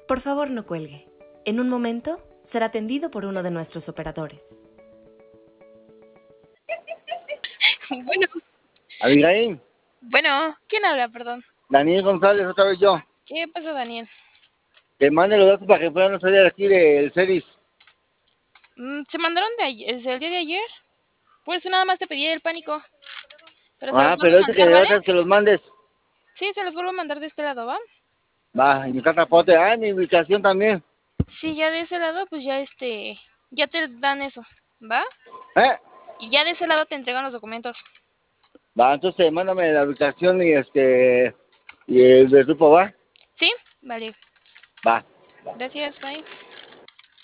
Por favor, no cuelgue. En un momento será atendido por uno de nuestros operadores. Bueno, Abigail, bueno, ¿quién habla, perdón? Daniel González, otra vez yo. ¿Qué pasó, Daniel? Que mande los datos para que puedan salir de aquí del CEDIS. ¿Se mandaron desde el día de ayer? Por eso nada más te pedí el pánico. Pero se los vuelvo Pero a dice que mandar, ¿vale? ahorita que los mandes. Sí, se los vuelvo a mandar de este lado, ¿va? Va, y mi cazapote, mi ubicación también. Sí, ya de ese lado, pues ya ya te dan eso, ¿va? ¿Eh? Y ya de ese lado te entregan los documentos. Va, entonces mándame la ubicación y el grupo, ¿va? ¿Sí? Vale. Va. Gracias, bye.